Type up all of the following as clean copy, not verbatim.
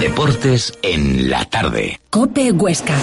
Deportes en la tarde. COPE Huesca.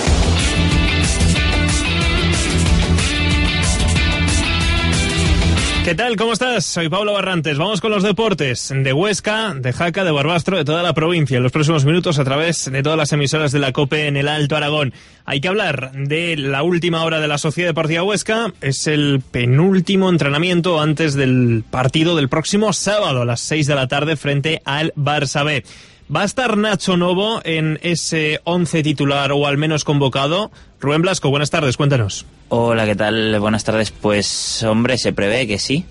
¿Qué tal? ¿Cómo estás? Soy Pablo Barrantes. Vamos con los deportes de Huesca, de Jaca, de Barbastro, de toda la provincia en los próximos minutos a través de todas las emisoras de la COPE en el Alto Aragón. Hay que hablar de la última hora de la Sociedad Deportiva Huesca. Es el penúltimo entrenamiento antes del partido del próximo sábado a las 6 de la tarde frente al Barça B. ¿Va a estar Nacho Novo en ese 11 titular o al menos convocado? Rubén Blasco, buenas tardes, cuéntanos. Hola, ¿qué tal? Buenas tardes. Pues, hombre, se prevé que sí,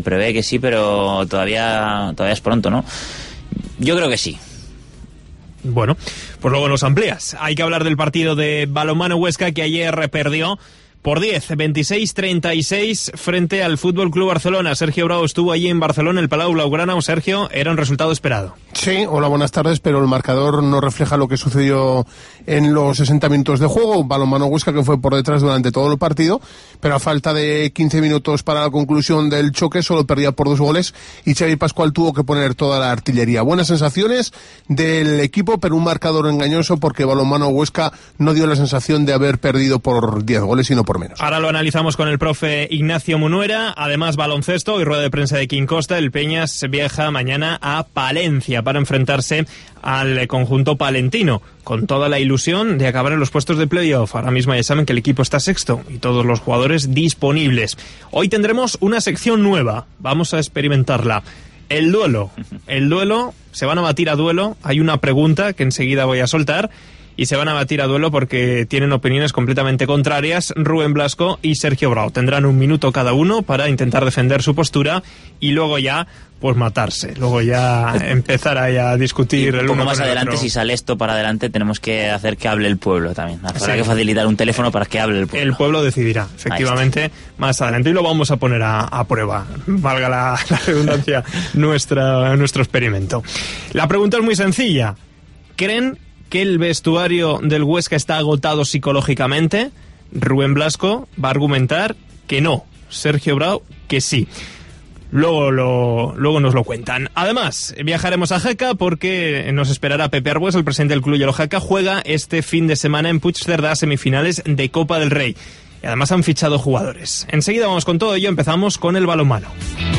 pero todavía es pronto, ¿no? Yo creo que sí. Bueno, pues luego nos amplías. Hay que hablar del partido de balonmano Huesca que ayer perdió por 10, 26-36 frente al Fútbol Club Barcelona. Sergio Bravo estuvo allí en Barcelona, el Palau Blaugrana. Sergio, era un resultado esperado. Sí, hola, buenas tardes, pero el marcador no refleja lo que sucedió en los 60 minutos de juego. Balonmano Huesca que fue por detrás durante todo el partido, pero a falta de 15 minutos para la conclusión del choque solo perdía por 2 goles y Xavi Pascual tuvo que poner toda la artillería. Buenas sensaciones del equipo, pero un marcador engañoso porque Balonmano Huesca no dio la sensación de haber perdido por 10 goles, sino por menos. Ahora lo analizamos con el profe Ignacio Munuera. Además, baloncesto y rueda de prensa de Quim Costa. El Peñas viaja mañana a Palencia para enfrentarse al conjunto palentino, con toda la ilusión de acabar en los puestos de playoff. Ahora mismo ya saben que el equipo está sexto y todos los jugadores disponibles. Hoy tendremos una sección nueva, vamos a experimentarla. El duelo, se van a batir a duelo. Hay una pregunta que enseguida voy a soltar y se van a batir a duelo porque tienen opiniones completamente contrarias. Rubén Blasco y Sergio Bravo tendrán 1 minuto cada uno para intentar defender su postura y luego ya pues matarse, luego ya empezar a discutir el uno con el otro. Más adelante, si sale esto para adelante, tenemos que hacer que hable el pueblo también. Habrá que facilitar un teléfono para que hable el pueblo. El pueblo decidirá, efectivamente, más adelante, y lo vamos a poner a prueba, valga la redundancia, nuestro experimento. La pregunta es muy sencilla. ¿Creen que el vestuario del Huesca está agotado psicológicamente? Rubén Blasco va a argumentar que no, Sergio Bravo que sí. Luego nos lo cuentan. Además, viajaremos a Jaca porque nos esperará Pepe Arbues, el presidente del Club Hielo Jaca. Juega este fin de semana en Puigcerdá semifinales de Copa del Rey. Y además han fichado jugadores. Enseguida vamos con todo ello, empezamos con el balonmano.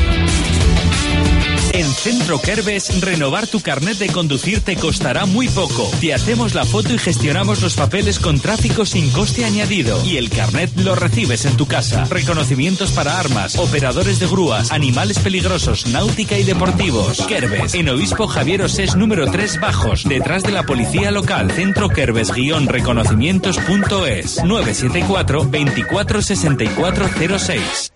En Centro Kerbes, renovar tu carnet de conducir te costará muy poco. Te hacemos la foto y gestionamos los papeles con tráfico sin coste añadido. Y el carnet lo recibes en tu casa. Reconocimientos para armas, operadores de grúas, animales peligrosos, náutica y deportivos. Kerbes, en Obispo Javier Osés número 3 Bajos, detrás de la policía local. Centro Kerbes-reconocimientos.es 974 24 6406.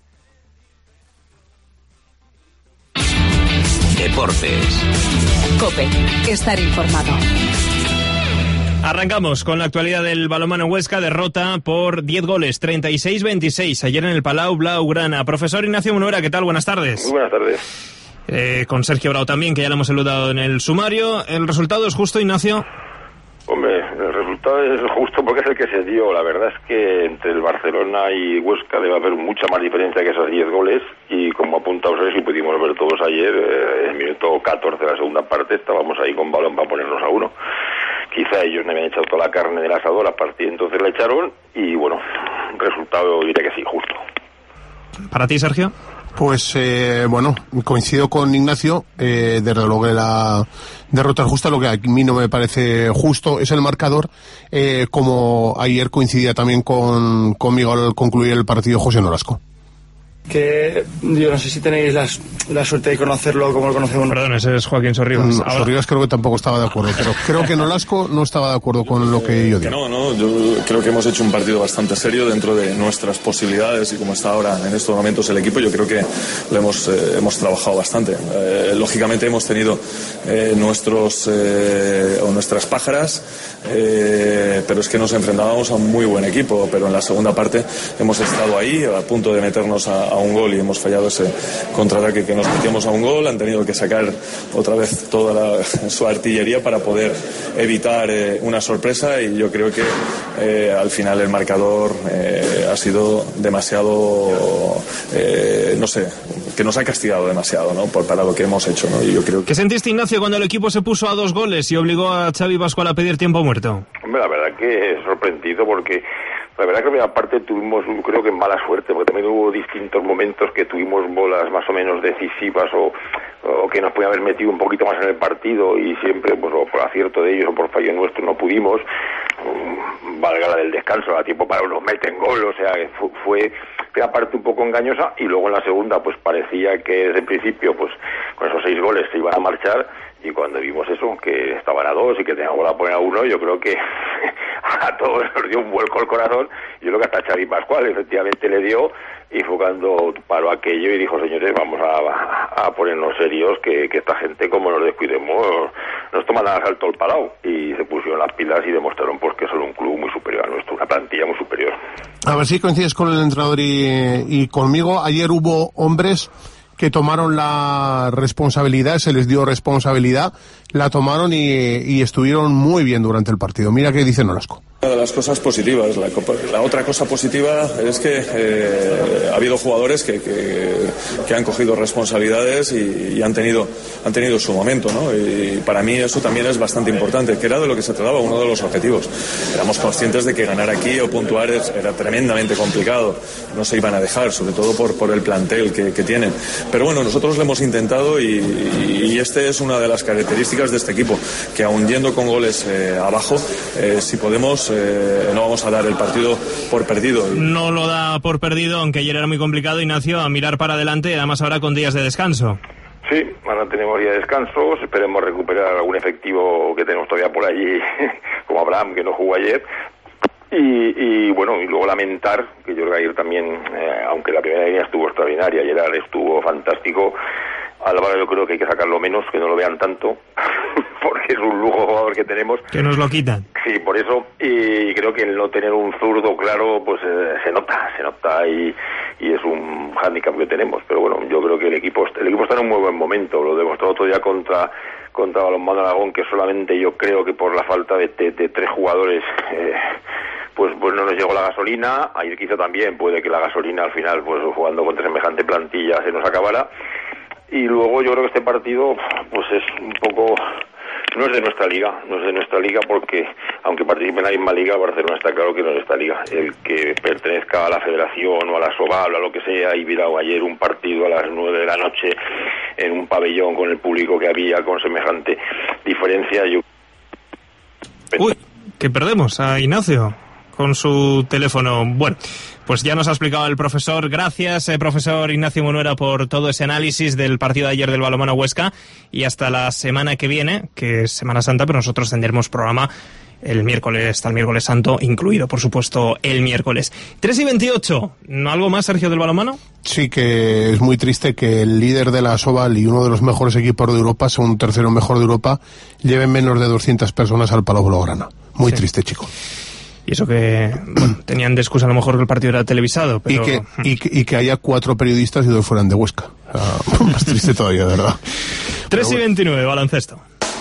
Deportes. COPE. Estar informado. Arrancamos con la actualidad del balonmano Huesca. Derrota por 10 goles, 36-26, ayer en el Palau Blaugrana. Profesor Ignacio Munuera, ¿qué tal? Buenas tardes. Muy buenas tardes. Con Sergio Bravo también, que ya le hemos saludado en el sumario. ¿El resultado es justo, Ignacio? Hombre, el resultado es justo porque es el que se dio. La verdad es que entre el Barcelona y Huesca debe haber mucha más diferencia que esos 10 goles y como apunta José, si pudimos ver todos ayer, en el minuto 14 de la segunda parte estábamos ahí con balón para ponernos a 1. Quizá ellos no habían echado toda la carne del asador a partir entonces la echaron y bueno, resultado diré que sí, justo. ¿Para ti, Sergio? Pues bueno, coincido con Ignacio, desde luego que la derrota es justa. Lo que a mí no me parece justo es el marcador, como ayer coincidía también conmigo al concluir el partido José Nolasco. Que yo no sé si tenéis la suerte de conocerlo como lo conocemos. Perdón, ese es Joaquín Sorribas. Sorribas creo que tampoco estaba de acuerdo, pero creo que Nolasco no estaba de acuerdo con lo que yo digo. No, yo creo que hemos hecho un partido bastante serio dentro de nuestras posibilidades y como está ahora en estos momentos el equipo, yo creo que lo hemos trabajado bastante. Lógicamente hemos tenido nuestras pájaras, pero es que nos enfrentábamos a un muy buen equipo, pero en la segunda parte hemos estado ahí a punto de meternos a a un gol y hemos fallado ese contraataque que nos metíamos a un gol. Han tenido que sacar otra vez toda su artillería para poder evitar una sorpresa, y yo creo que al final el marcador ha sido demasiado, no sé, que nos ha castigado demasiado, ¿no? Para lo que hemos hecho, ¿no? Y yo creo que... ¿Qué sentiste, Ignacio, cuando el equipo se puso a 2 goles y obligó a Xavi Pascual a pedir tiempo muerto? Hombre, la verdad que sorprendido, porque la verdad que aparte tuvimos, creo que mala suerte, porque también hubo distintos momentos que tuvimos bolas más o menos decisivas o que nos podían haber metido un poquito más en el partido, y siempre, pues, o por acierto de ellos o por fallo nuestro no pudimos. Valga la del descanso, a tiempo para unos meten gol, o sea, fue primera parte un poco engañosa, y luego en la segunda pues parecía que desde el principio pues con esos 6 goles se iban a marchar, y cuando vimos eso, que estaban a 2 y que teníamos que poner a 1, yo creo que a todos nos dio un vuelco el corazón. Yo creo que hasta Xavi Pascual efectivamente le dio, y fue cuando paró aquello y dijo: señores, vamos a ponernos serios, que esta gente, como nos descuidemos, nos toman al asalto el palau. Y se pusieron las pilas y demostraron pues que son un club muy superior a nuestro, una plantilla muy superior. A ver si coincides con el entrenador y conmigo. Ayer hubo hombres que tomaron la responsabilidad, se les dio responsabilidad, la tomaron y estuvieron muy bien durante el partido. Mira qué dice Nolasco. Una de las cosas positivas, la otra cosa positiva es que ha habido jugadores que han cogido responsabilidades y han tenido su momento, ¿no? Y para mí eso también es bastante importante, que era de lo que se trataba, uno de los objetivos. Éramos conscientes de que ganar aquí o puntuar era tremendamente complicado, no se iban a dejar, sobre todo por el plantel que tienen. Pero bueno, nosotros lo hemos intentado, y este es una de las características de este equipo, que aun yendo con goles abajo, si podemos, no vamos a dar el partido por perdido. No lo da por perdido, aunque ayer era muy complicado, Ignacio, a mirar para adelante, además ahora con días de descanso. Sí, ahora tenemos días de descanso, esperemos recuperar algún efectivo que tenemos todavía por allí, como Abraham, que no jugó ayer. Y bueno, y luego lamentar que yo creo que ayer también, aunque la primera línea estuvo extraordinaria, Gerard estuvo fantástico, Álvaro yo creo que hay que sacarlo menos, que no lo vean tanto, porque es un lujo jugador que tenemos. Que nos lo quitan. Sí, por eso, y creo que el no tener un zurdo claro, pues se nota y es un hándicap que tenemos. Pero bueno, yo creo que el equipo está en un muy buen momento, lo demostró otro día contra Balonmano Aragón, que solamente yo creo que por la falta de 3 jugadores pues no nos llegó la gasolina. Ayer quizá también puede que la gasolina al final, pues jugando contra semejante plantilla, se nos acabara. Y luego yo creo que este partido pues es un poco, no es de nuestra liga, porque aunque participe en la misma liga, Barcelona está claro que no es de esta liga. El que pertenezca a la Federación o a la Sobal o a lo que sea, y viera ayer un partido a las 9 de la noche en un pabellón con el público que había, con semejante diferencia, yo... Uy, que perdemos a Ignacio con su teléfono. Bueno, pues ya nos ha explicado el profesor. Gracias, profesor Ignacio Munuera, por todo ese análisis del partido de ayer del Balonmano Huesca, y hasta la semana que viene, que es Semana Santa, pero nosotros tendremos programa el miércoles, hasta el miércoles santo, incluido, por supuesto, el miércoles. 3:28. ¿Algo más, Sergio, del balonmano? Sí, que es muy triste que el líder de la Sobal y uno de los mejores equipos de Europa, segundo tercero mejor de Europa, lleven menos de 200 personas al Palau Blaugrana. Muy triste, chico. Y eso que, bueno, tenían de excusa a lo mejor que el partido era televisado, pero... Y que haya 4 periodistas y 2 fueran de Huesca. Más triste todavía, de verdad. 3:29, baloncesto.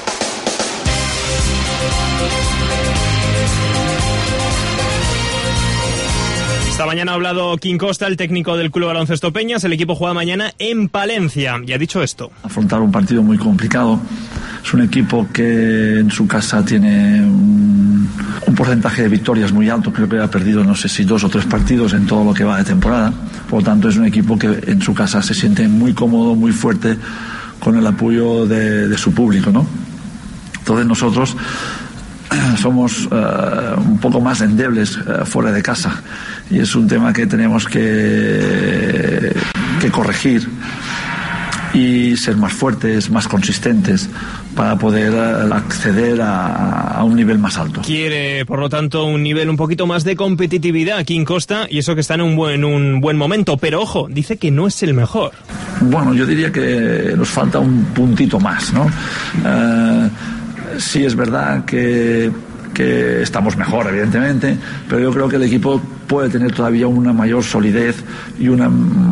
Esta mañana ha hablado Quim Costa, el técnico del Club Baloncesto Peñas. El equipo juega mañana en Palencia y ha dicho esto: afrontar un partido muy complicado. Es un equipo que en su casa tiene un porcentaje de victorias muy alto. Creo que ha perdido, no sé si 2 o 3 partidos en todo lo que va de temporada. Por lo tanto, es un equipo que en su casa se siente muy cómodo, muy fuerte, con el apoyo de su público, ¿no? Entonces nosotros somos un poco más endebles fuera de casa, y es un tema que tenemos que corregir y ser más fuertes, más consistentes, para poder acceder a un nivel más alto. Quiere, por lo tanto, un nivel un poquito más de competitividad aquí en Costa, y eso que está en un buen momento, pero ojo, dice que no es el mejor. Bueno, yo diría que nos falta un puntito más, ¿no? Sí es verdad que que estamos mejor, evidentemente, pero yo creo que el equipo puede tener todavía una mayor solidez y una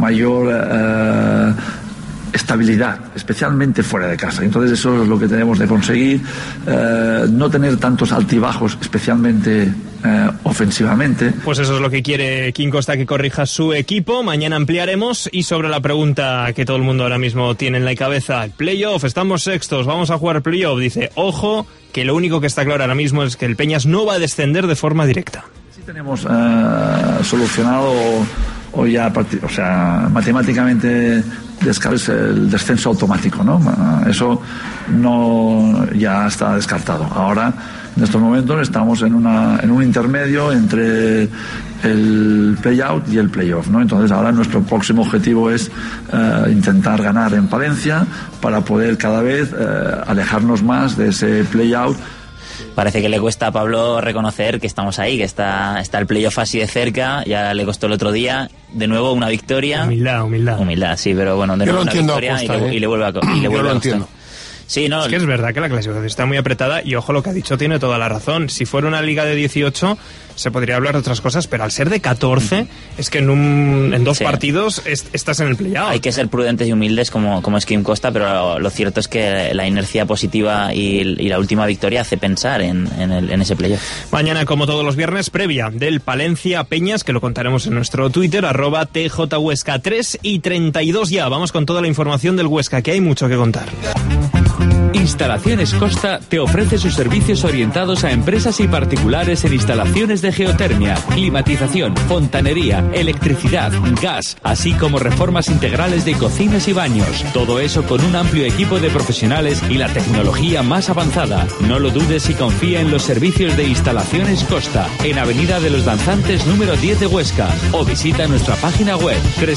mayor estabilidad, especialmente fuera de casa. Entonces eso es lo que tenemos de conseguir, no tener tantos altibajos, especialmente ofensivamente. Pues eso es lo que quiere Quim Costa, que corrija su equipo. Mañana ampliaremos. Y sobre la pregunta que todo el mundo ahora mismo tiene en la cabeza, el playoff, estamos sextos, vamos a jugar playoff, dice, ojo, que lo único que está claro ahora mismo es que el Peñas no va a descender de forma directa. Sí tenemos solucionado o ya, o sea, matemáticamente descartes el descenso automático, ¿no? Eso no ya está descartado. Ahora, en estos momentos, estamos en un intermedio entre el play-out y el play-off, ¿no? Entonces, ahora nuestro próximo objetivo es intentar ganar en Palencia para poder cada vez alejarnos más de ese play-out. Parece que le cuesta a Pablo reconocer que estamos ahí, que está el playoff así de cerca. Ya le costó el otro día. De nuevo una victoria. Humildad, sí, pero bueno, de nuevo una victoria y le vuelve a costar. Sí, no, es que es verdad que la clasificación está muy apretada y ojo, lo que ha dicho tiene toda la razón. Si fuera una liga de 18 se podría hablar de otras cosas, pero al ser de 14 es que en dos partidos estás en el play-out. Hay que ser prudentes y humildes como es Quim Costa, pero lo cierto es que la inercia positiva y la última victoria hace pensar en ese play-off. Mañana, como todos los viernes, previa del Palencia Peñas, que lo contaremos en nuestro Twitter, @TJHuesca, 3:32 ya. Vamos con toda la información del Huesca, que hay mucho que contar. Instalaciones Costa te ofrece sus servicios orientados a empresas y particulares en instalaciones de geotermia, climatización, fontanería, electricidad, gas, así como reformas integrales de cocinas y baños. Todo eso con un amplio equipo de profesionales y la tecnología más avanzada. No lo dudes y confía en los servicios de Instalaciones Costa, en Avenida de los Danzantes número 10 de Huesca, o visita nuestra página web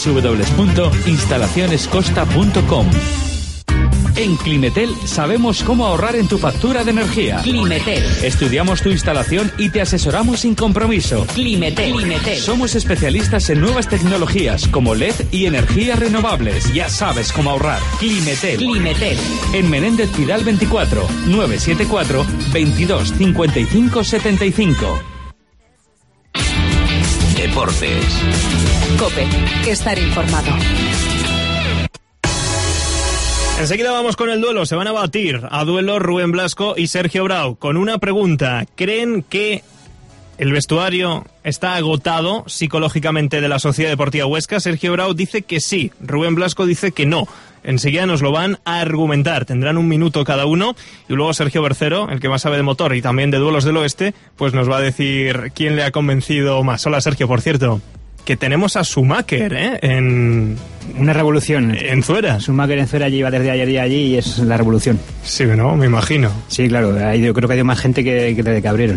www.instalacionescosta.com. En Climetel sabemos cómo ahorrar en tu factura de energía. Climetel. Estudiamos tu instalación y te asesoramos sin compromiso. Climetel. Somos especialistas en nuevas tecnologías como LED y energías renovables. Ya sabes cómo ahorrar. Climetel. En Menéndez Pidal 24, 974 22 55 75. Deportes. COPE. Estar informado. Enseguida vamos con el duelo. Se van a batir a duelo Rubén Blasco y Sergio Brau con una pregunta. ¿Creen que el vestuario está agotado psicológicamente de la Sociedad Deportiva Huesca? Sergio Brau dice que sí, Rubén Blasco dice que no. Enseguida nos lo van a argumentar. Tendrán un minuto cada uno y luego Sergio Bercero, el que más sabe de motor y también de duelos del oeste, pues nos va a decir quién le ha convencido más. Hola Sergio, por cierto, que tenemos a Schumacher, en... Una revolución. En Zuera. Schumacher en Zuera lleva desde ayer día allí y es la revolución. Sí, ¿no? Me imagino. Sí, claro. Yo creo que ha ido más gente que desde que abrieron.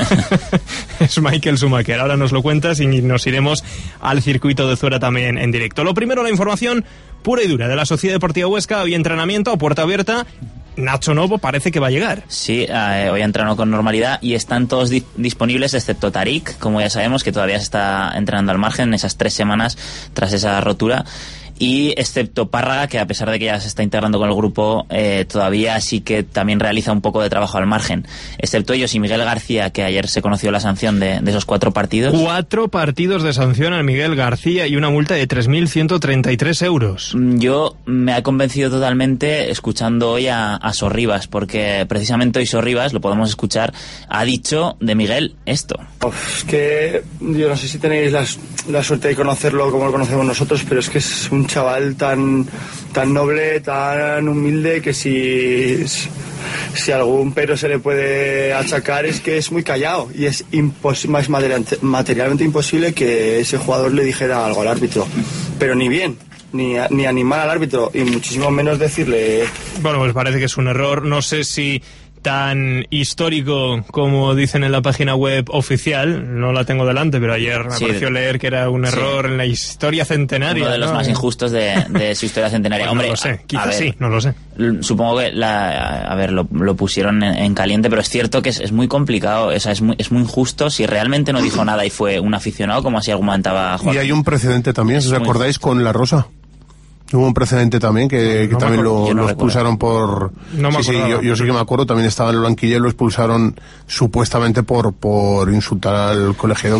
Es Michael Schumacher. Ahora nos lo cuentas y nos iremos al circuito de Zuera también en directo. Lo primero, la información pura y dura de la Sociedad Deportiva Huesca. Hoy entrenamiento a puerta abierta. Nacho Novo parece que va a llegar. Sí, hoy ha entrenado con normalidad y están todos disponibles excepto Tarik, como ya sabemos, que todavía se está entrenando al margen esas 3 semanas tras esa rotura. Y excepto Párraga, que a pesar de que ya se está integrando con el grupo, todavía sí que también realiza un poco de trabajo al margen. Excepto ellos y Miguel García, que ayer se conoció la sanción de esos 4 partidos. 4 partidos de sanción al Miguel García y una multa de 3.133 euros. Yo me ha convencido totalmente escuchando hoy a Sorribas, porque precisamente hoy Sorribas, lo podemos escuchar, ha dicho de Miguel esto. Es que yo no sé si tenéis la suerte de conocerlo como lo conocemos nosotros, pero es que es un chaval tan noble, tan humilde, que si algún pero se le puede achacar es que es muy callado y es materialmente imposible que ese jugador le dijera algo al árbitro, pero ni bien, ni animar al árbitro y muchísimo menos decirle... Bueno, pues parece que es un error, no sé si tan histórico como dicen en la página web oficial, no la tengo delante, pero ayer me pareció leer que era un error en la historia centenaria. Uno de los más injustos de su historia centenaria. Pues hombre, no lo sé, quizás sí, no lo sé. Supongo que lo pusieron en caliente, pero es cierto que es muy complicado, o sea, es muy injusto si realmente no dijo nada y fue un aficionado, como así argumentaba Juan. Y hay un precedente también, si os acordáis, con La Rosa, Hubo un precedente también que también lo expulsaron por... No me sí, yo sí que me acuerdo, también estaba en el banquillo y lo expulsaron supuestamente por insultar al colegiado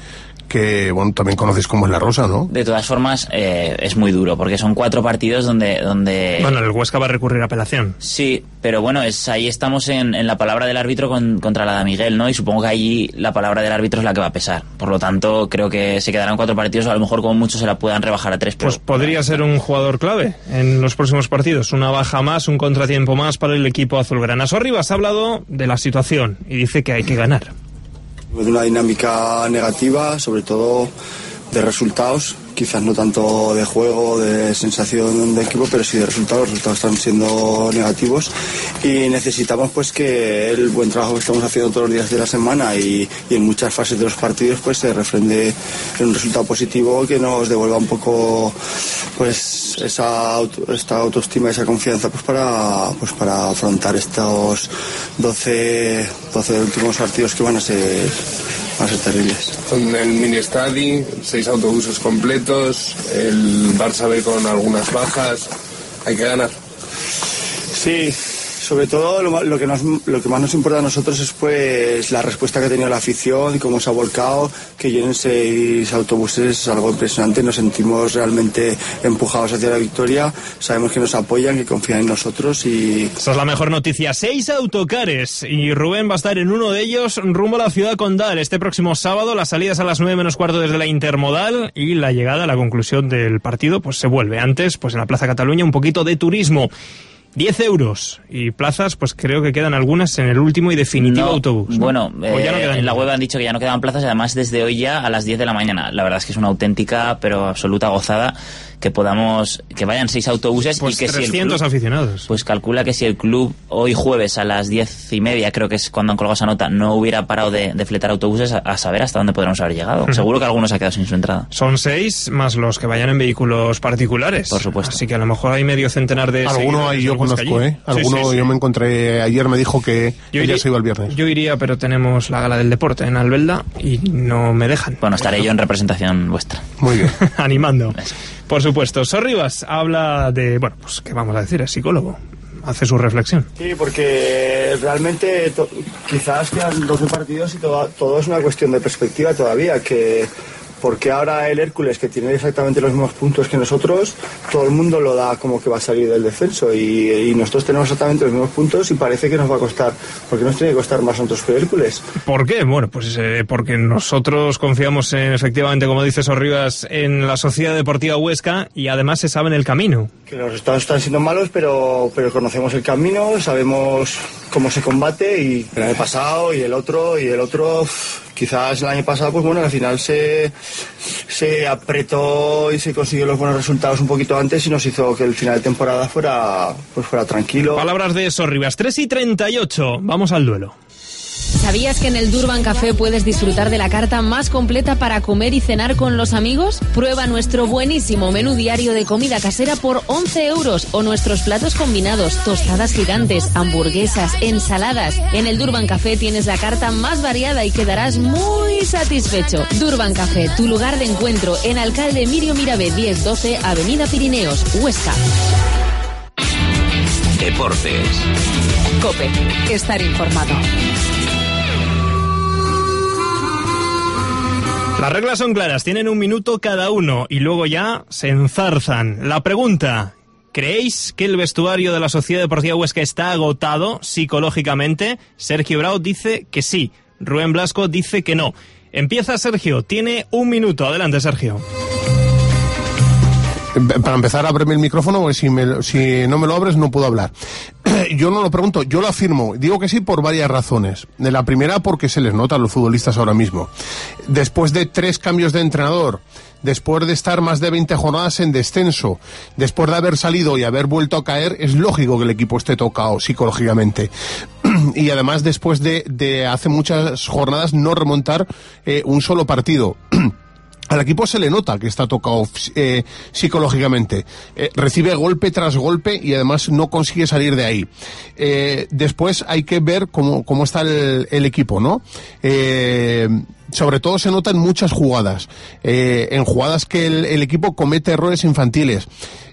que bueno, también conoces cómo es la Rosa, ¿no? De todas formas, es muy duro, porque son 4 partidos donde... Bueno, el Huesca va a recurrir a apelación. Sí, pero bueno, ahí estamos en la palabra del árbitro contra la de Miguel, ¿no? Y supongo que allí la palabra del árbitro es la que va a pesar. Por lo tanto, creo que se quedarán 4 partidos, o a lo mejor como mucho se la puedan rebajar a 3. Pues podría ser un jugador clave en los próximos partidos. Una baja más, un contratiempo más para el equipo azulgrana. Sorribas ha hablado de la situación y dice que hay que ganar. De una dinámica negativa, sobre todo de resultados, quizás no tanto de juego, de sensación de equipo, pero sí de resultados. Los resultados están siendo negativos y necesitamos pues que el buen trabajo que estamos haciendo todos los días de la semana y en muchas fases de los partidos pues se refrende en un resultado positivo que nos devuelva un poco pues esta autoestima, esa confianza pues para afrontar estos 12 últimos partidos que van a ser terribles. Con el mini estadi, 6 autobuses completos, el Barça B con algunas bajas, hay que ganar. Sí, sobre todo lo que más nos importa a nosotros es pues la respuesta que ha tenido la afición y cómo se ha volcado. Que llenen 6 autobuses es algo impresionante, nos sentimos realmente empujados hacia la victoria, sabemos que nos apoyan, que confían en nosotros y... Esa es la mejor noticia, 6 autocares y Rubén va a estar en uno de ellos rumbo a la ciudad condal este próximo sábado. Las salidas a las 9:15 desde la Intermodal y la llegada a la conclusión del partido pues se vuelve. Antes pues en la Plaza Cataluña un poquito de turismo. 10 euros y plazas, pues creo que quedan algunas en el último y definitivo autobús, ¿no? Bueno, en la web han dicho que ya no quedan plazas y además desde hoy ya a las 10 de la mañana. La verdad es que es una auténtica pero absoluta gozada que vayan 6 autobuses pues y que 300 si el club, aficionados. Pues calcula que si el club hoy jueves a las 10:30, creo que es cuando han colgado esa nota, no hubiera parado de fletar autobuses, a saber hasta dónde podremos haber llegado. Seguro que algunos ha quedado sin su entrada. Son 6 más los que vayan en vehículos particulares. Por supuesto. Así que a lo mejor hay medio centenar de... Alguno ahí yo conozco, allí. Alguno sí. Yo me encontré ayer, me dijo que ella se iba el viernes. Yo iría, pero tenemos la gala del deporte en Albelda y no me dejan. Bueno, estaré yo en representación vuestra. Muy bien. Animando. Por supuesto. Sorribas habla de... Bueno, pues ¿qué vamos a decir? Es psicólogo. Hace su reflexión. Sí, porque realmente quizás quedan 12 partidos y todo es una cuestión de perspectiva todavía, que... Porque ahora el Hércules, que tiene exactamente los mismos puntos que nosotros, todo el mundo lo da como que va a salir del descenso y nosotros tenemos exactamente los mismos puntos y parece que nos va a costar, porque nos tiene que costar más a nosotros que el Hércules. ¿Por qué? Bueno, pues porque nosotros confiamos efectivamente, como dice Sorribas, en la Sociedad Deportiva Huesca y además se sabe en el camino. Que los resultados están siendo malos, pero conocemos el camino, sabemos cómo se combate y el año pasado y el otro, quizás el año pasado, pues bueno, al final se apretó y se consiguió los buenos resultados un poquito antes y nos hizo que el final de temporada fuera tranquilo. Palabras de Sorribas, 3:38, vamos al duelo. ¿Sabías que en el Durban Café puedes disfrutar de la carta más completa para comer y cenar con los amigos? Prueba nuestro buenísimo menú diario de comida casera por 11 euros o nuestros platos combinados, tostadas gigantes, hamburguesas, ensaladas. En el Durban Café tienes la carta más variada y quedarás muy satisfecho. Durban Café, tu lugar de encuentro en Alcalde Mirio Mirabe 1012, Avenida Pirineos, Huesca. Deportes. COPE, estar informado. Las reglas son claras, tienen 1 minuto cada uno y luego ya se enzarzan. La pregunta, ¿creéis que el vestuario de la Sociedad Deportiva Huesca está agotado psicológicamente? Sergio Brau dice que sí, Rubén Blasco dice que no. Empieza Sergio, tiene 1 minuto, adelante Sergio. Para empezar, ábreme el micrófono, porque si no me lo abres no puedo hablar. Yo no lo pregunto, yo lo afirmo. Digo que sí por varias razones. De la primera, porque se les nota a los futbolistas ahora mismo. Después de 3 cambios de entrenador, después de estar más de 20 jornadas en descenso, después de haber salido y haber vuelto a caer, es lógico que el equipo esté tocado psicológicamente. Y además, después de hace muchas jornadas no remontar un solo partido. Al equipo se le nota que está tocado psicológicamente. Recibe golpe tras golpe y además no consigue salir de ahí. Después hay que ver cómo está el equipo, ¿no? sobre todo se nota en muchas jugadas, en jugadas que el equipo comete errores infantiles,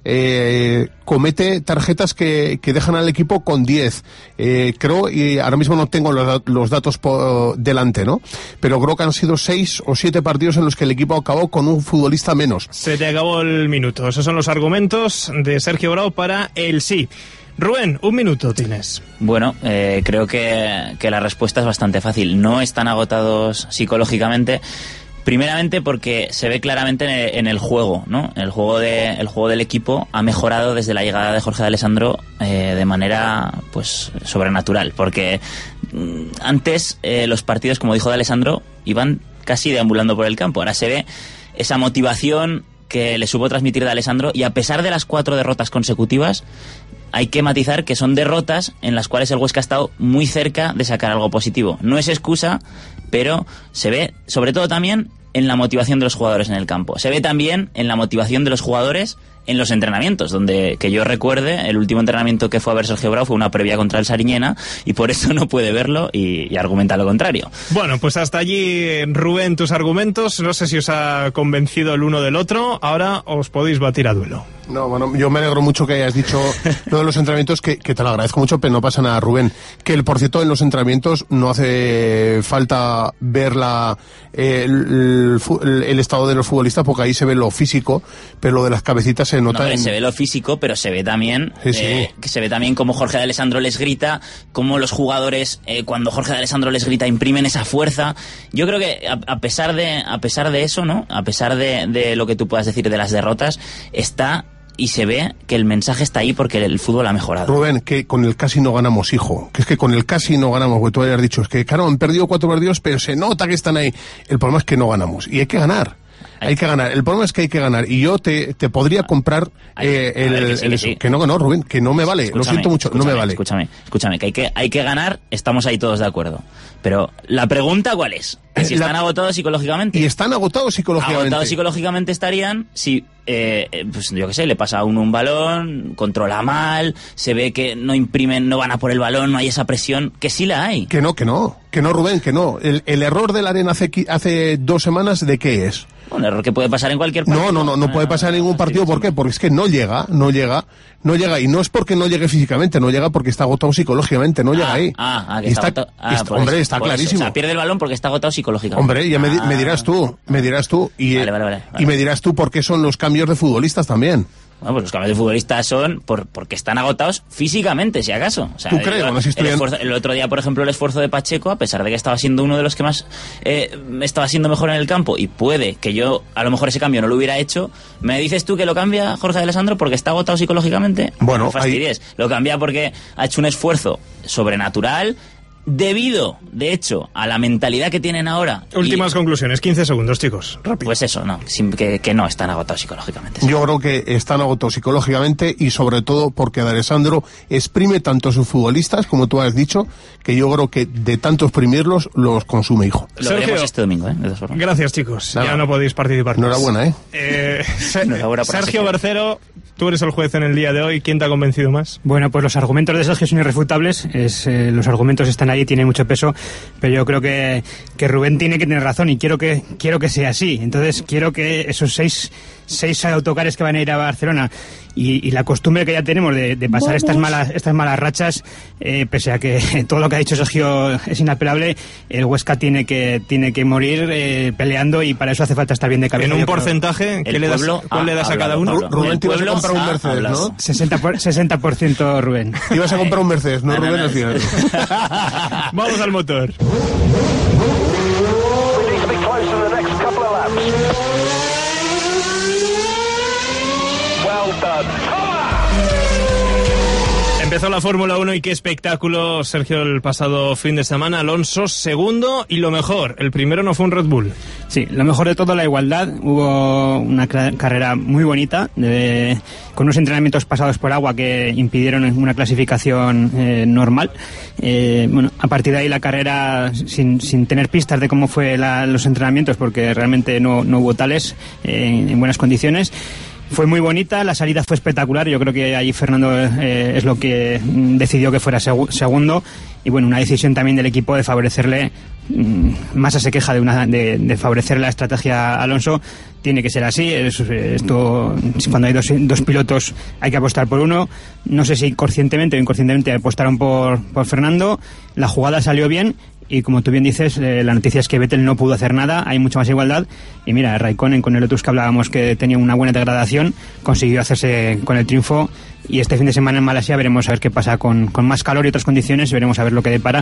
comete tarjetas que dejan al equipo con 10, creo, y ahora mismo no tengo los datos delante, ¿no? Pero creo que han sido 6 o 7 partidos en los que el equipo acabó con un futbolista menos. Se te acabó el minuto. Esos son los argumentos de Sergio Grau para el sí. Rubén, 1 minuto tienes. Bueno, creo que la respuesta es bastante fácil. No están agotados psicológicamente. Primeramente porque se ve claramente en el juego, ¿no? El juego del equipo ha mejorado desde la llegada de Jorge de Alessandro de manera, pues, sobrenatural. Porque antes los partidos, como dijo de Alessandro, iban casi deambulando por el campo. Ahora se ve esa motivación que le supo transmitir de Alessandro, y a pesar de las 4 derrotas consecutivas, hay que matizar que son derrotas en las cuales el Huesca ha estado muy cerca de sacar algo positivo. No es excusa, pero se ve sobre todo también en la motivación de los jugadores en el campo. Se ve también en la motivación de los jugadores en los entrenamientos, donde, que yo recuerde, el último entrenamiento que fue a ver Sergio Grau fue una previa contra el Sariñena, y por eso no puede verlo y argumenta lo contrario. Bueno, pues hasta allí, Rubén, tus argumentos. No sé si os ha convencido el uno del otro. Ahora os podéis batir a duelo. No, bueno, yo me alegro mucho que hayas dicho lo de los entrenamientos, que te lo agradezco mucho, pero no pasa nada, Rubén. Que, por cierto, en los entrenamientos no hace falta ver el estado de los futbolistas, porque ahí se ve lo físico, pero lo de las cabecitas se nota. No, se ve lo físico, pero se ve también que se ve también cómo Jorge de Alessandro les grita, cómo los jugadores, cuando Jorge de Alessandro les grita, imprimen esa fuerza. Yo creo que a pesar de eso, ¿no? A pesar de lo que tú puedas decir de las derrotas, está y se ve que el mensaje está ahí porque el fútbol ha mejorado. Rubén, que con el casi no ganamos, hijo. Que es que con el casi no ganamos, porque tú habías dicho, es que claro, han perdido 4 partidos, pero se nota que están ahí. El problema es que no ganamos. Y hay que ganar. Hay que ganar. El problema es que hay que ganar. Y yo te podría comprar que no, Rubén, que no me vale. Lo siento mucho, no me vale. Escúchame, que hay que ganar, estamos ahí todos de acuerdo. Pero la pregunta, ¿cuál es? Si están agotados psicológicamente. Y están agotados psicológicamente. Agotados psicológicamente estarían si, pues yo qué sé, le pasa a uno un balón, controla mal, se ve que no imprimen, no van a por el balón, no hay esa presión, que sí la hay. Que no, Rubén, que no. El error de la Arena hace 2 semanas, ¿de qué es? Un error que puede pasar en cualquier partido. No puede pasar en ningún partido. ¿Por qué? Porque es que no llega. Y no es porque no llegue físicamente, no llega porque está agotado psicológicamente, no llega ahí. Que está agotado. Hombre, está clarísimo. O sea, pierde el balón porque está agotado psicológicamente. Hombre, ya me dirás tú. Vale. Y me dirás tú por qué son los cambios de futbolistas también. Bueno, pues los cambios de futbolistas son porque están agotados físicamente, si acaso. O sea, ¿tú crees? El otro día, por ejemplo, el esfuerzo de Pacheco, a pesar de que estaba siendo uno de los que más estaba siendo mejor en el campo, y puede que yo a lo mejor ese cambio no lo hubiera hecho, ¿me dices tú que lo cambia Jorge de Alessandro porque está agotado psicológicamente? Bueno, no fastidies. Lo cambia porque ha hecho un esfuerzo sobrenatural, debido, de hecho, a la mentalidad que tienen ahora. Últimas conclusiones, 15 segundos, chicos. Rápido. Pues eso, no, que no están agotados psicológicamente. Yo creo que están agotados psicológicamente, y sobre todo porque de Alessandro exprime tanto a sus futbolistas, como tú has dicho, que yo creo que de tanto exprimirlos, los consume, hijo. Lo veremos este domingo, de todas formas. Gracias, chicos. Nada. Ya no podéis participar. Enhorabuena, Sergio Bercero, tú eres el juez en el día de hoy. ¿Quién te ha convencido más? Bueno, pues los argumentos de Sergio son irrefutables. Los argumentos están ahí, tienen mucho peso, pero yo creo que Rubén tiene que tener razón, y quiero que sea así. Entonces quiero que esos seis autocares que van a ir a Barcelona, y la costumbre que ya tenemos de pasar estas malas rachas, pese a que todo lo que ha dicho Sergio es inapelable, el Huesca tiene que morir peleando, y para eso hace falta estar bien de cabeza. En un porcentaje, ¿cuál le das a cada uno? Rubén, te ibas a comprar un Mercedes, ¿no? 60% Rubén. Te ibas a comprar un Mercedes, ¿no, Rubén? Al final. Vamos al motor. Empezó la Fórmula 1 y qué espectáculo, Sergio, el pasado fin de semana. Alonso segundo, y lo mejor, el primero no fue un Red Bull. Sí, lo mejor de todo, la igualdad. Hubo una carrera muy bonita, con unos entrenamientos pasados por agua que impidieron una clasificación normal. Bueno, a partir de ahí la carrera, sin tener pistas de cómo fue los entrenamientos, porque realmente no hubo tales en buenas condiciones. Fue muy bonita, la salida fue espectacular. Yo creo que ahí Fernando es lo que decidió que fuera segundo. Y bueno, una decisión también del equipo de favorecerle. Massa se queja de favorecer la estrategia a Alonso. Tiene que ser así. Esto, cuando hay dos pilotos hay que apostar por uno. No sé si conscientemente o inconscientemente apostaron por Fernando. La jugada salió bien. Y como tú bien dices, la noticia es que Vettel no pudo hacer nada, hay mucha más igualdad. Y mira, Raikkonen, con el Lotus que hablábamos que tenía una buena degradación, consiguió hacerse con el triunfo. Y este fin de semana en Malasia veremos a ver qué pasa con más calor y otras condiciones, veremos a ver lo que depara.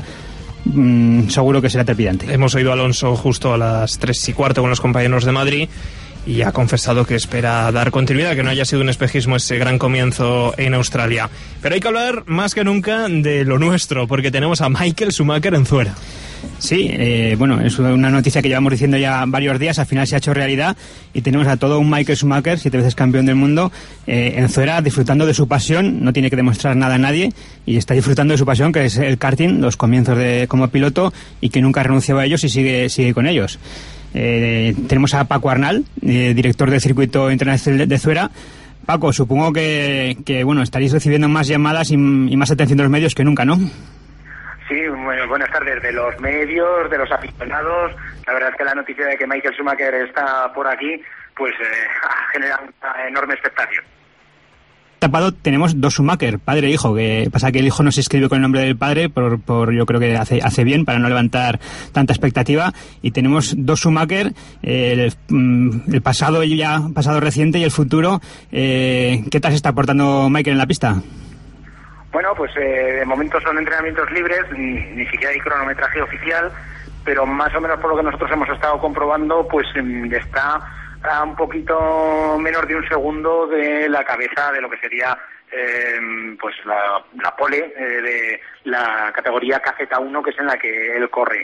Seguro que será trepidante. Hemos oído a Alonso justo a las 3:15 con los compañeros de Madrid y ha confesado que espera dar continuidad, que no haya sido un espejismo ese gran comienzo en Australia. Pero hay que hablar más que nunca de lo nuestro, porque tenemos a Michael Schumacher en Zuera. Sí, bueno, es una noticia que llevamos diciendo ya varios días, al final se ha hecho realidad y tenemos a todo un Michael Schumacher, 7 veces campeón del mundo, en Zuera, disfrutando de su pasión, no tiene que demostrar nada a nadie y está disfrutando de su pasión, que es el karting, los comienzos como piloto, y que nunca ha renunciado a ellos y sigue con ellos. Tenemos a Paco Arnal, director del Circuito Internacional de Zuera. Paco, supongo que bueno, estaréis recibiendo más llamadas y más atención de los medios que nunca, ¿no? Sí, buenas tardes. De los medios, de los aficionados, la verdad es que la noticia de que Michael Schumacher está por aquí, pues ha generado una enorme expectación. Tapado tenemos dos Schumacher, padre e hijo, que pasa que el hijo no se escribe con el nombre del padre, por yo creo que hace bien para no levantar tanta expectativa, y tenemos dos Schumacher, el pasado reciente y el futuro. ¿Qué tal se está portando Michael en la pista? Bueno, pues de momento son entrenamientos libres, ni siquiera hay cronometraje oficial, pero más o menos por lo que nosotros hemos estado comprobando, pues está a un poquito menos de un segundo de la cabeza de lo que sería pues la pole de la categoría KZ1, que es en la que él corre.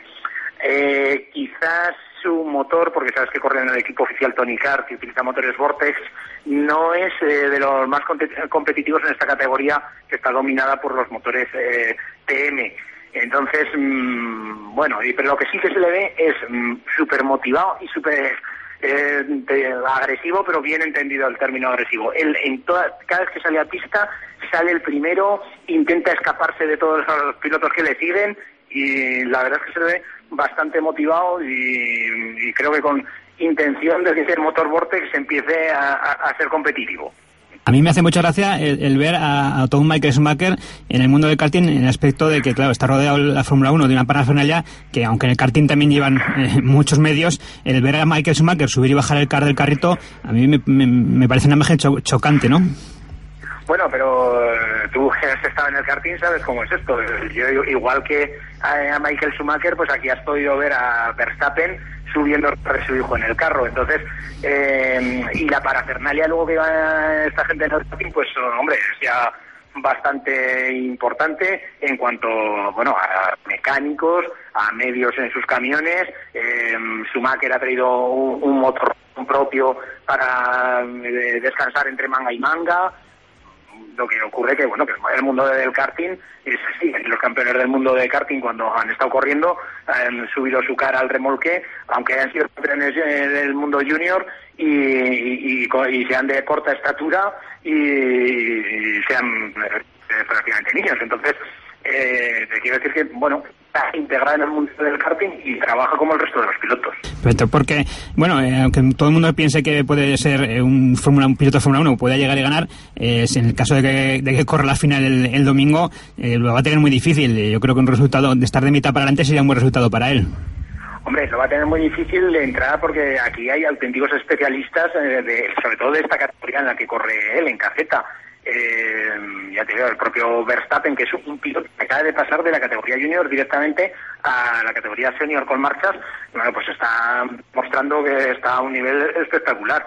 Quizás su motor, porque sabes que corre en el equipo oficial Tony Kart, que utiliza motores Vortex, no es de los más competitivos en esta categoría, que está dominada por los motores TM. Entonces, bueno, pero lo que sí que se le ve es súper motivado y súper agresivo, pero bien entendido el término agresivo. Él, cada vez que sale a pista, sale el primero, intenta escaparse de todos los pilotos que le siguen, y la verdad es que se le ve bastante motivado y creo que con intención de que ese motor Vortex empiece a ser competitivo. A mí me hace mucha gracia el ver a todo un Michael Schumacher en el mundo del karting, en el aspecto de que, claro, está rodeado la Fórmula 1 de una parafernalia que, aunque en el karting también llevan muchos medios, el ver a Michael Schumacher subir y bajar el del carrito, a mí me parece una imagen chocante, ¿no? Bueno, pero tú que has estado en el karting sabes cómo es esto. Yo, igual que a Michael Schumacher, pues aquí has podido ver a Verstappen subiendo a su hijo en el carro. Entonces, y la parafernalia luego que va esta gente en el karting, pues hombre, es ya bastante importante en cuanto, bueno, a mecánicos, a medios en sus camiones. Schumacher ha traído un motor propio para descansar entre manga y manga. Lo que ocurre que, bueno, que el mundo del karting es así. Los campeones del mundo de karting, cuando han estado corriendo, han subido su cara al remolque, aunque hayan sido campeones del mundo junior y sean de corta estatura y sean prácticamente niños. Entonces, te quiero decir que, bueno, está integrada en el mundo del karting y trabaja como el resto de los pilotos. Perfecto, porque, bueno, aunque todo el mundo piense que puede ser un piloto de Fórmula 1, puede llegar a ganar, en el caso de que corra la final el domingo, lo va a tener muy difícil. Yo creo que un resultado de estar de mitad para adelante sería un buen resultado para él. Hombre, lo va a tener muy difícil de entrada porque aquí hay auténticos especialistas, sobre todo de esta categoría en la que corre él, en KZ. Ya te digo, el propio Verstappen, que es un piloto que acaba de pasar de la categoría junior directamente a la categoría senior con marchas, bueno, pues está mostrando que está a un nivel espectacular.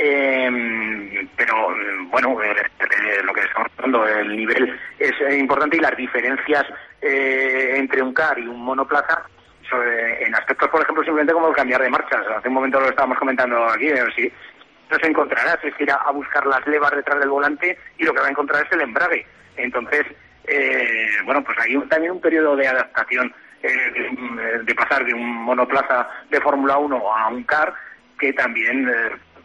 Pero bueno, lo que estamos hablando, el nivel es importante, y las diferencias entre un car y un monoplaza en aspectos, por ejemplo, simplemente como el cambiar de marchas. Hace un momento lo estábamos comentando aquí, si no se encontrará, es que ir a buscar las levas detrás del volante y lo que va a encontrar es el embrague. Entonces, bueno, pues hay también un periodo de adaptación de pasar de un monoplaza de Fórmula 1 a un car, que también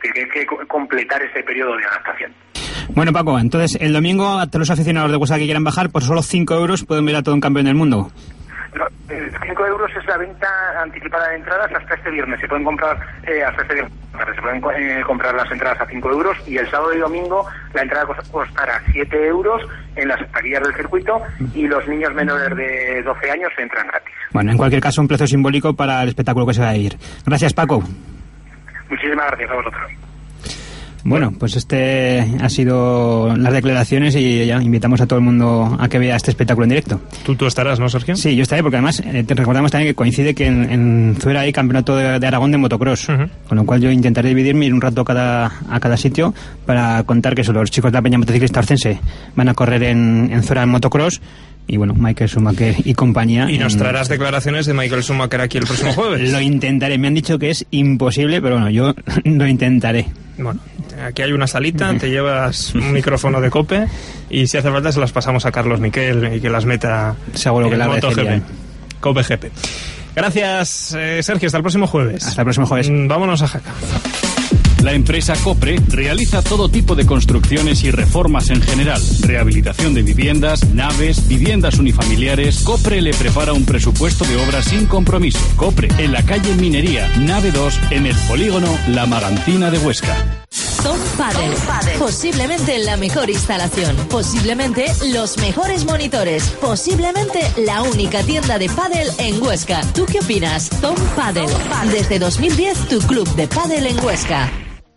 hay que completar ese periodo de adaptación. Bueno, Paco, entonces el domingo a todos los aficionados de Huesca que quieran bajar, por solo 5 euros pueden ver a todo un campeón del mundo. 5 euros es la venta anticipada de entradas hasta este viernes. Se pueden comprar hasta este viernes. Se pueden comprar las entradas a 5 euros y el sábado y domingo la entrada costará 7 euros en las taquillas del circuito y los niños menores de 12 años entran gratis. Bueno, en cualquier caso, un precio simbólico para el espectáculo que se va a vivir. Gracias, Paco. Muchísimas gracias a vosotros. Bueno, pues este ha sido las declaraciones y ya invitamos a todo el mundo a que vea este espectáculo en directo. Tú estarás, ¿no, Sergio? Sí, yo estaré porque además te recordamos también que coincide que en Zuera hay campeonato de Aragón de motocross, con lo cual yo intentaré dividirme, ir un rato a cada sitio para contar que los chicos de la Peña Motociclista Arcense van a correr en Zuera en motocross. Y bueno, Michael Schumacher y compañía. Y nos traerás declaraciones de Michael Schumacher aquí el próximo jueves. Lo intentaré. Me han dicho que es imposible, pero bueno, yo lo intentaré. Bueno, aquí hay una salita, te llevas un micrófono de COPE y si hace falta se las pasamos a Carlos Miquel y que las meta. Seguro que la agradecería. COPE GP. Gracias, Sergio. Hasta el próximo jueves. Hasta el próximo jueves. Vámonos a Jaca. La empresa Copre realiza todo tipo de construcciones y reformas en general. Rehabilitación de viviendas, naves, viviendas unifamiliares. Copre le prepara un presupuesto de obra sin compromiso. Copre, en la calle Minería, nave 2, en el polígono La Magantina de Huesca. Tom Padel. Posiblemente la mejor instalación. Posiblemente los mejores monitores. Posiblemente la única tienda de pádel en Huesca. ¿Tú qué opinas? Tom Padel. Desde 2010, tu club de pádel en Huesca.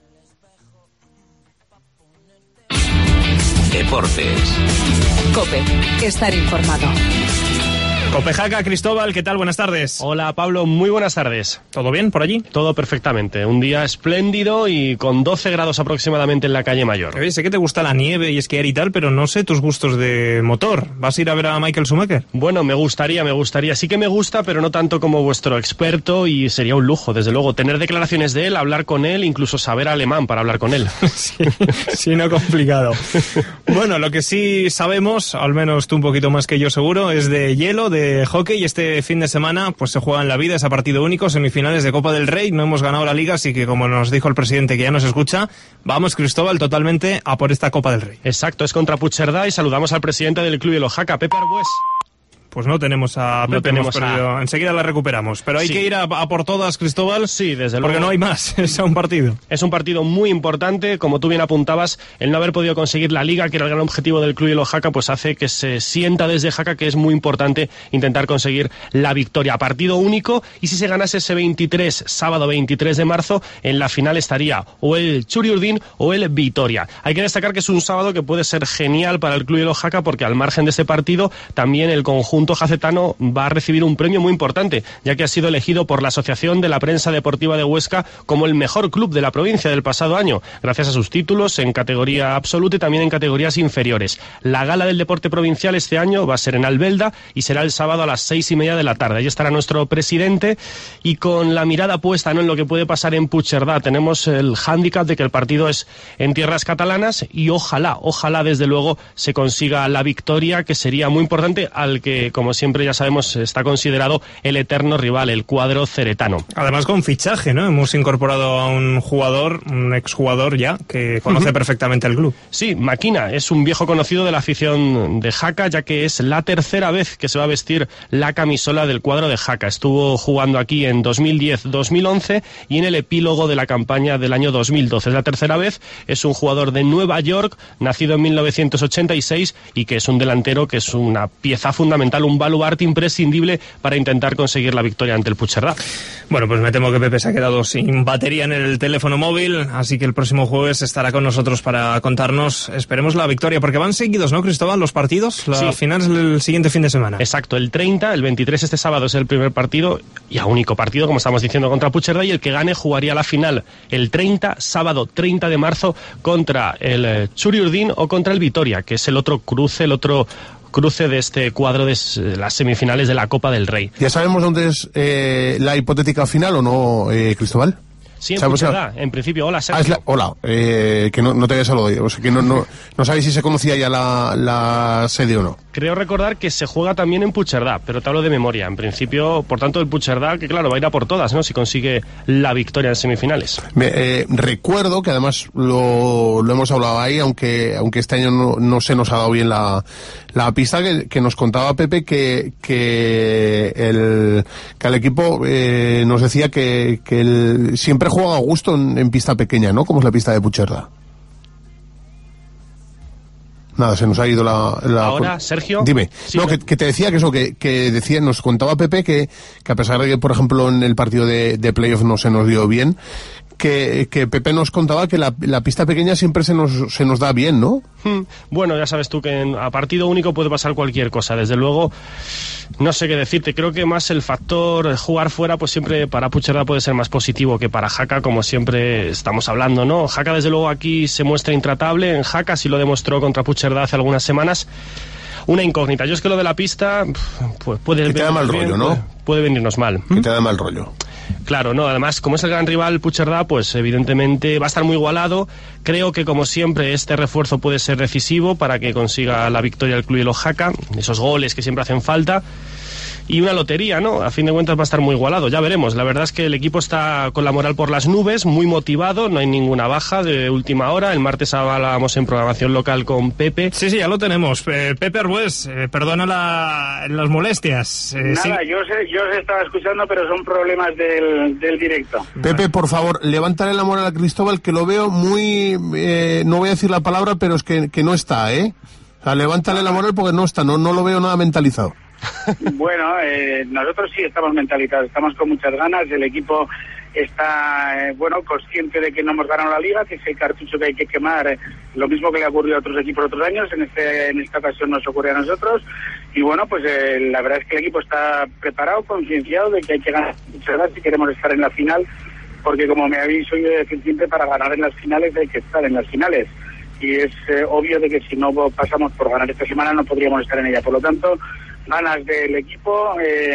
Deportes. COPE. Estar informado. Copejaca, Cristóbal, ¿qué tal? Buenas tardes. Hola, Pablo, muy buenas tardes. ¿Todo bien por allí? Todo perfectamente. Un día espléndido y con 12 grados aproximadamente en la calle Mayor. Sé que te gusta la nieve y esquiar y tal, pero no sé tus gustos de motor. ¿Vas a ir a ver a Michael Schumacher? Bueno, me gustaría. Sí que me gusta, pero no tanto como vuestro experto y sería un lujo, desde luego, tener declaraciones de él, hablar con él, incluso saber alemán para hablar con él. Sí, no complicado. Bueno, lo que sí sabemos, al menos tú un poquito más que yo seguro, es de hielo, de hockey, y este fin de semana pues se juega en la vida, es a partido único, semifinales de Copa del Rey. No hemos ganado la Liga, así que como nos dijo el presidente que ya nos escucha, vamos, Cristóbal, totalmente a por esta Copa del Rey. Exacto, es contra Puigcerdá y saludamos al presidente del club Hielo Jaca, Pepe Arbués. Pues no tenemos a Pepe, enseguida la recuperamos. Pero hay que ir a por todas, Cristóbal. Sí, desde luego. Porque no hay más, es un partido. Es un partido muy importante, como tú bien apuntabas, el no haber podido conseguir la Liga, que era el gran objetivo del club Hielo Jaca, pues hace que se sienta desde Jaca que es muy importante intentar conseguir la victoria. Partido único, y si se ganase ese sábado 23 de marzo, en la final estaría o el Churiurdin o el Vitoria. Hay que destacar que es un sábado que puede ser genial para el club Hielo Jaca, porque al margen de ese partido, también el conjunto jacetano va a recibir un premio muy importante, ya que ha sido elegido por la Asociación de la Prensa Deportiva de Huesca como el mejor club de la provincia del pasado año, gracias a sus títulos en categoría absoluta y también en categorías inferiores. La gala del deporte provincial este año va a ser en Albelda y será el sábado a las 6:30 de la tarde. Allí estará nuestro presidente y con la mirada puesta en lo que puede pasar en Puigcerdá. Tenemos el hándicap de que el partido es en tierras catalanas y ojalá desde luego se consiga la victoria, que sería muy importante, al que, como siempre ya sabemos, está considerado el eterno rival, el cuadro ceretano. Además con fichaje, ¿no? Hemos incorporado a un jugador, un exjugador ya, que conoce perfectamente el club. Sí, Maquina es un viejo conocido de la afición de Jaca, ya que es la tercera vez que se va a vestir la camisola del cuadro de Jaca. Estuvo jugando aquí en 2010-2011 y en el epílogo de la campaña del año 2012. Es la tercera vez, es un jugador de Nueva York, nacido en 1986 y que es un delantero que es una pieza fundamental, un baluarte imprescindible para intentar conseguir la victoria ante el Puigcerdá. Bueno, pues me temo que Pepe se ha quedado sin batería en el teléfono móvil, así que el próximo jueves estará con nosotros para contarnos, esperemos, la victoria, porque van seguidos, ¿no, Cristóbal, los partidos? La final es el siguiente fin de semana. Exacto, el 30, el 23 este sábado es el primer partido y a único partido, como estamos diciendo, contra Puigcerdá, y el que gane jugaría la final el 30, sábado 30 de marzo, contra el Churiurdin o contra el Vitoria, que es el otro cruce de este cuadro de las semifinales de la Copa del Rey. ¿Ya sabemos dónde es la hipotética final o no, Cristóbal? Sí, en Puigcerdá, en principio. Hola, Sergio. Hola, que no te había saludado. O sea, que no sabéis si se conocía ya la sede o no. Creo recordar que se juega también en Puigcerdá, pero te hablo de memoria. En principio, por tanto, el Puigcerdá, que claro, va a ir a por todas, ¿no? Si consigue la victoria en semifinales. Recuerdo que además lo hemos hablado ahí, aunque este año no se nos ha dado bien la pista, que nos contaba Pepe que el equipo nos decía que siempre juega a gusto en pista pequeña, ¿no? Como es la pista de Puigcerdá. Nada, se nos ha ido la... Ahora, Sergio. Dime. Sí, no, que te decía que eso, que decía, nos contaba Pepe que a pesar de que, por ejemplo, en el partido de playoff no se nos dio bien, que Pepe nos contaba que la pista pequeña siempre se nos da bien, ¿no? Bueno, ya sabes tú que a partido único puede pasar cualquier cosa. Desde luego, no sé qué decirte. Creo que más el factor jugar fuera, pues siempre para Puigcerdá puede ser más positivo que para Jaca, como siempre estamos hablando, ¿no? Jaca, desde luego, aquí se muestra intratable. En Jaca sí lo demostró contra Puigcerdá hace algunas semanas. Una incógnita. Yo es que lo de la pista pues puede... Que te da mal rollo, ¿no? Puede venirnos mal. Que te da mal rollo. Claro, no, además, como es el gran rival Puigcerdá, pues evidentemente va a estar muy igualado. Creo que, como siempre, este refuerzo puede ser decisivo para que consiga la victoria el Club de los Jaca, esos goles que siempre hacen falta. Y una lotería, ¿no? A fin de cuentas va a estar muy igualado, ya veremos. La verdad es que el equipo está con la moral por las nubes, muy motivado, no hay ninguna baja de última hora. El martes hablábamos en programación local con Pepe. Sí, ya lo tenemos. Pepe Arbués, perdona las molestias. Nada, sí. yo os estaba escuchando, pero son problemas del directo. Pepe, por favor, levántale la moral a Cristóbal, que lo veo muy... no voy a decir la palabra, pero es que no está, ¿eh? O sea, levántale la moral porque no está, no lo veo nada mentalizado. Bueno, nosotros sí estamos mentalizados, estamos con muchas ganas, el equipo está, consciente de que no hemos ganado la Liga, que es el cartucho que hay que quemar, lo mismo que le ha ocurrido a otros equipos otros años, en esta ocasión nos ocurre a nosotros, y bueno, pues la verdad es que el equipo está preparado, concienciado de que hay que ganar si queremos estar en la final, porque como me habéis oído decir siempre, para ganar en las finales hay que estar en las finales, y es obvio de que si no pasamos por ganar esta semana no podríamos estar en ella, por lo tanto, ganas del equipo,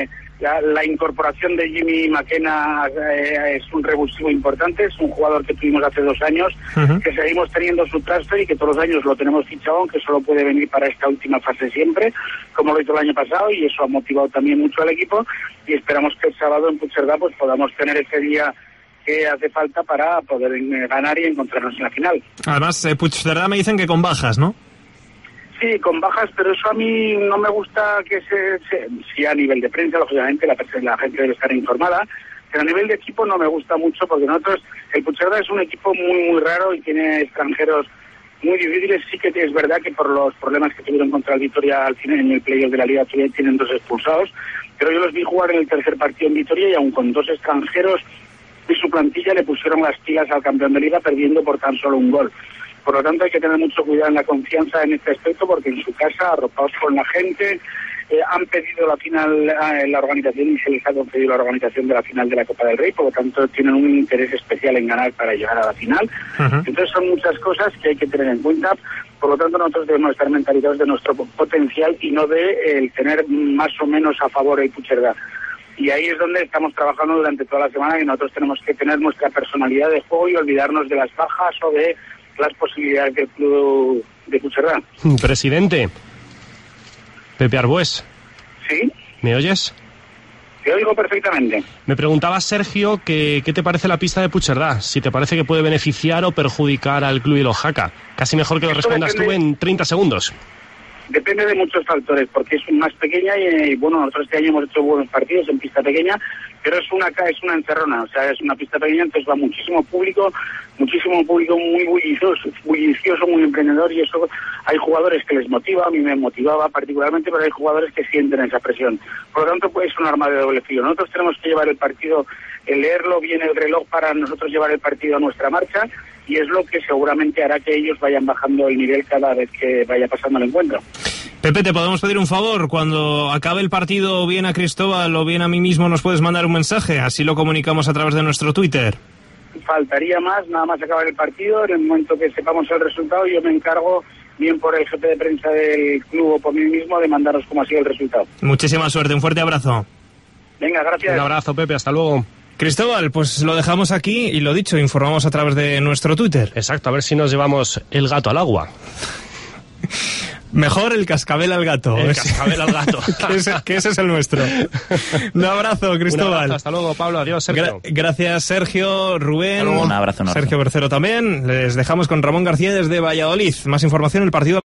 la incorporación de Jimmy McKenna es un revulsivo importante, es un jugador que tuvimos hace 2 años, que seguimos teniendo su transfer y que todos los años lo tenemos fichado, aunque solo puede venir para esta última fase siempre, como lo hizo el año pasado, y eso ha motivado también mucho al equipo, y esperamos que el sábado en Puigcerdá pues podamos tener ese día que hace falta para poder ganar y encontrarnos en la final. Además, Puigcerdá me dicen que con bajas, ¿no? Sí, con bajas, pero eso a mí no me gusta que sí, a nivel de prensa, lógicamente, la gente debe estar informada, pero a nivel de equipo no me gusta mucho, porque nosotros, el Puigcerdá es un equipo muy, muy raro y tiene extranjeros muy difíciles. Sí que es verdad que por los problemas que tuvieron contra el Vitoria al final en el playoff de la Liga tienen 2 expulsados, pero yo los vi jugar en el tercer partido en Vitoria y aún con 2 extranjeros y su plantilla le pusieron las pilas al campeón de Liga perdiendo por tan solo 1 gol. Por lo tanto, hay que tener mucho cuidado en la confianza en este aspecto, porque en su casa, arropados con la gente, han pedido la final la organización y se les ha concedido la organización de la final de la Copa del Rey, por lo tanto, tienen un interés especial en ganar para llegar a la final. Entonces, son muchas cosas que hay que tener en cuenta. Por lo tanto, nosotros debemos estar mentalizados de nuestro potencial y no de el tener más o menos a favor el Puigcerdá. Y ahí es donde estamos trabajando durante toda la semana, y nosotros tenemos que tener nuestra personalidad de juego y olvidarnos de las bajas o de las posibilidades del club de Puigcerdá. Presidente, Pepe Arbués. ¿Sí? ¿Me oyes? Te oigo perfectamente. Me preguntaba Sergio qué te parece la pista de Puigcerdá, si te parece que puede beneficiar o perjudicar al club y los Jaca. Casi mejor que lo respondas tú en 30 segundos. Depende de muchos factores, porque es más pequeña y nosotros este año hemos hecho buenos partidos en pista pequeña, pero es una encerrona, o sea, es una pista pequeña, entonces va muchísimo público muy bullicioso, muy emprendedor, y eso hay jugadores que les motiva, a mí me motivaba particularmente, pero hay jugadores que sienten esa presión. Por lo tanto, pues es un arma de doble filo. Nosotros tenemos que llevar el partido, leerlo bien el reloj para nosotros llevar el partido a nuestra marcha, y es lo que seguramente hará que ellos vayan bajando el nivel cada vez que vaya pasando el encuentro. Pepe, ¿te podemos pedir un favor? Cuando acabe el partido, bien a Cristóbal o bien a mí mismo, nos puedes mandar un mensaje, así lo comunicamos a través de nuestro Twitter. Faltaría más, nada más acabar el partido, en el momento que sepamos el resultado yo me encargo, bien por el jefe de prensa del club o por mí mismo, de mandaros cómo ha sido el resultado. Muchísima suerte, un fuerte abrazo. Venga, gracias. Un abrazo, Pepe, hasta luego. Cristóbal, pues lo dejamos aquí y lo dicho, informamos a través de nuestro Twitter. Exacto, a ver si nos llevamos el gato al agua. Mejor el cascabel al gato. El cascabel al gato. que ese es el nuestro. Un abrazo, Cristóbal. Un abrazo, hasta luego, Pablo. Adiós, Sergio. Gracias, Sergio, Rubén. Un abrazo. Sergio Bercero también. Les dejamos con Ramón García desde Valladolid. Más información, el partido